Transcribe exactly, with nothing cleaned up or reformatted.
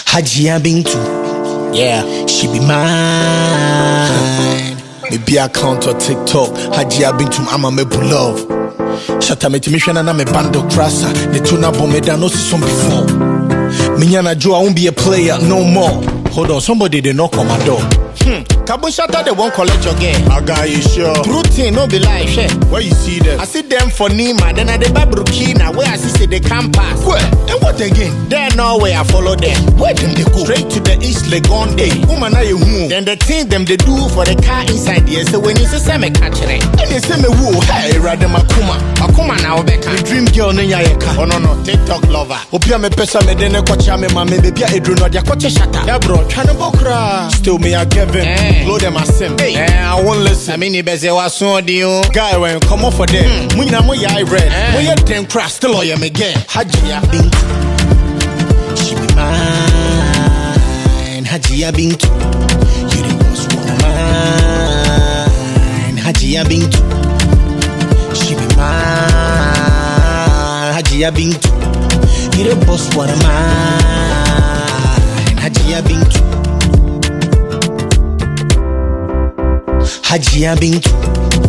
Hajia Bintu, Yeah, she be mine. maybe account or TikTok. Hajia Bintu, I'ma me pull love. Shata me timishana na me bando crassa. The tuna bomeda no see some before. Minyana Joe, I won't be a player no more. Hold on, somebody they knock on my door. Hmm, Kabun Shatta, they won't collect your game. I got you sure. Routine, no be like shit. Where you see them? I see them for Nima, then I the Babrukina, where I see say they can't pass. Where? And what again? There no way I follow them. Where them they go? Straight to the East Legonde. Woman, I you Then the thing them they do for the car inside here. So when you say me catch it, and you say me woo, hey, rather Makuma. Makuma now, Becca. The dream girl, Nanya Yaka. Oh no, no, TikTok lover. Opia me pesa me dene kocha me mame, baby, I do not ya kocha shata. Yeah, bro, Chana Bokra. Still me, I give him. Eh. Blow them a sim. Hey, eh, I won't listen. I mean, you better was so deal. Guy, when you come off for them, when you know I read, when you damn crash, still lawyer me again. Hajia Bintu, she be mine. Hajia Bintu, you the boss woman mine. Hajia Bintu, she be mine. Hajia Bintu, you the boss woman mine. Hajia Bintu, Hajia Bintu.